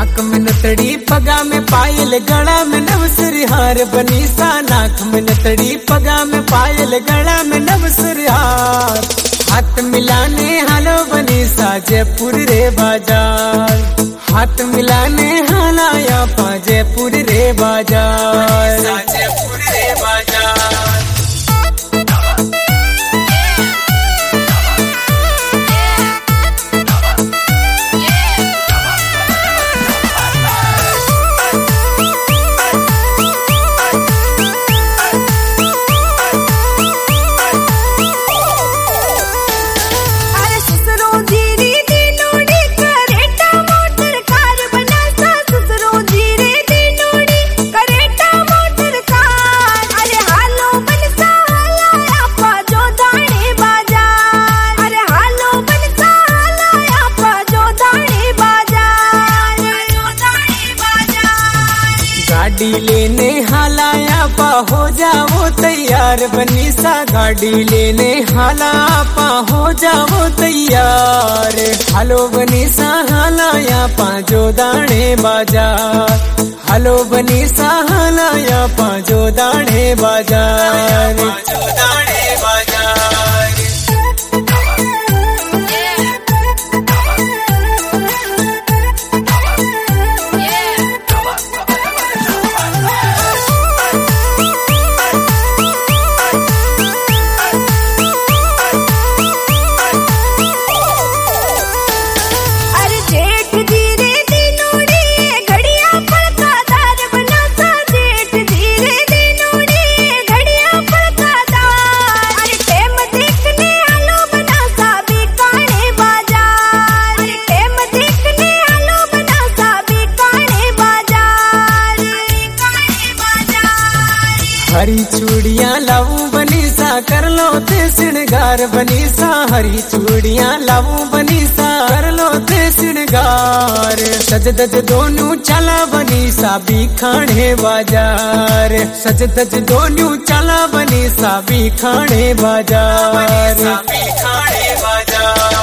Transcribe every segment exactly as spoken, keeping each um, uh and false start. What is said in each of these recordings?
नाक में नतड़ी पगा में पायल गला में नवसरी हार बनीसा। नाक में नतड़ी पगा में पायल गला में नवसरी हार। हाथ मिलाने हालो बनीसा जयपुर रे बाजार। हाथ मिलाने हालाया पा जयपुर रे बाजार। जयपुर रे बाजार। गाड़ी लेने हालाया पा हो जाओ तैयार बनीसा। गाड़ी लेने हाला पा हो जाओ तैयार। हालो बनीसा हालाया पा जो दाणे बाजार। हालो बनीसा हालाया पा जो दाणे बाजार। जो दाणे बाजार। हरी चूड़ियां लाऊं बनीसा कर लो ते श्रृंगार बनीसा। हरी चूड़ियां लाऊं बनीसा कर लो ते श्रृंगार। सज धज दोनों चला बनीसा बिखाने बाजार। सज धज दोनों चला बनीसा बिखाने बाजार। बिखाने बाजार।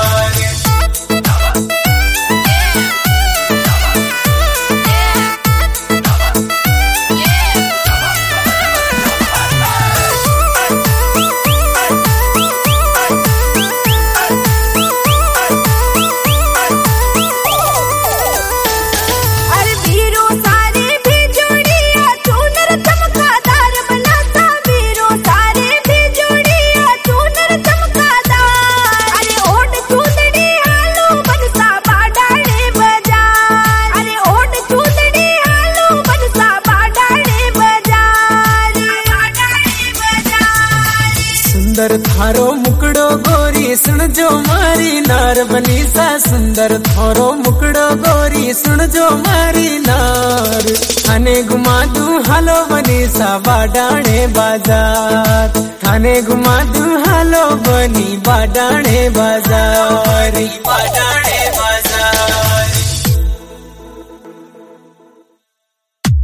सुंदर थारो मुकड़ो गोरी सुन जो मारी नार बनीसा। सुंदर थारो मुकड़ो गोरी सुन जो मारी नार। थाने घुमा दूं हालो बनीसा बाडाणे बाजार। थाने घुमा दूं हालो बनी बाडाणे बाजार। बाडाणे